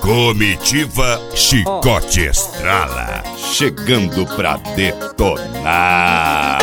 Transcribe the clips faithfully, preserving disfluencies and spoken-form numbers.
Comitiva Chicote Estrala, chegando pra detonar.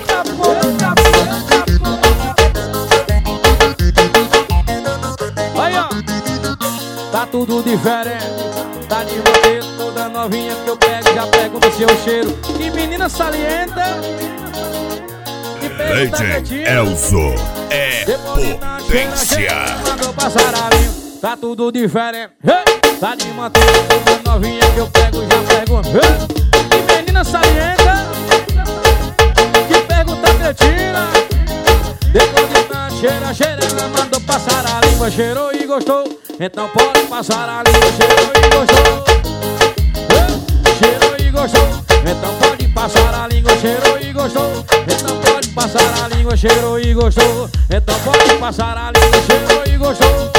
Aí, ó, tá tudo diferente. Tá de você toda novinha que eu pego, já pego no seu cheiro. Que menina salienta. Que Legend Elzo é potência. Mandou passar a linha. Tá tudo diferente. Hey! Tá de manteiga toda novinha que eu pego, já pego. Hey! Que menina salienta. Que pergunta cretina. Depois de tanto cheira, cheira, ela mandou passar a língua. Cheirou e gostou, então pode passar a língua. Cheirou e gostou, hey! Cheirou e gostou, então pode passar a língua. Cheirou e gostou, então pode passar a língua. Cheirou e gostou, então pode passar a língua. Cheirou e gostou.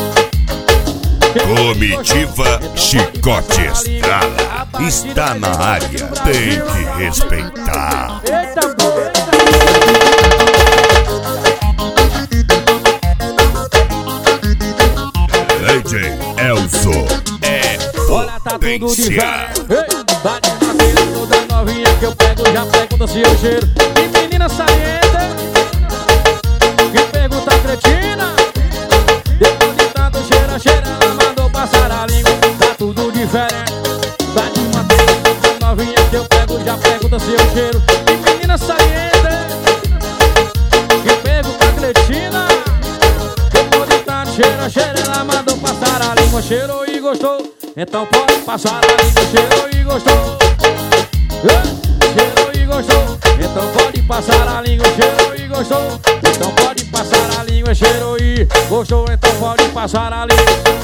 Comitiva Chicote Estrala está na área, tem que respeitar. Eita, boa! Legend Elzo é Olha, tá tudo potência. diferente. Ei, tá de madeira toda novinha que eu pego, já pego do seu cheiro. Que menina salienta. Que pergunta cretina. Depois de tanto cheira, cheira, ela mandou passar a língua. Tá tudo diferente. Tá de madeira toda novinha que eu pego, já pego do seu cheiro. Que menina salienta. Que pergunta cretina. Depois de tanto cheira, cheira, ela mandou passar a língua. Cheirou e gostou, então pode passar a língua. Cheirou e gostou, hey! Cheirou e gostou, então pode passar a língua. Cheirou e gostou, então pode passar a língua. Cheirou e gostou, então pode passar a língua.